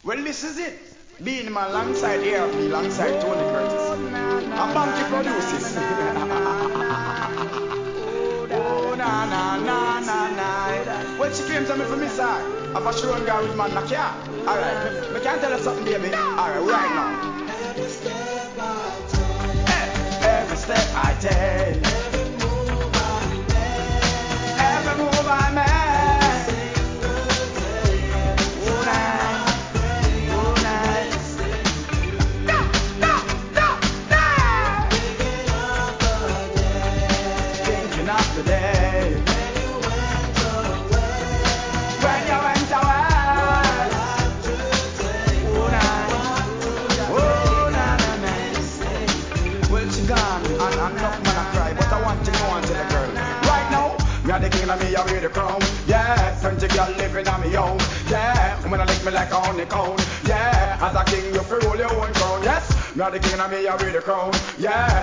Well, this is it. Being man alongside ARP, alongside Tony Curtis. A funky produces. Oh, na na na na na. Well, she came to me for me side. If I show girl with man knock ya. Alright, me can't tell her something, baby. Alright, right now. Every step I take. Every move I make. The king of me, I wear the crown. Yeah, plenty girl living on me own. Yeah, when I lick me like a honeycomb. Yeah, as a king, you feel roll your own crown. Yes, me are the king of me, I wear the crown. Yeah.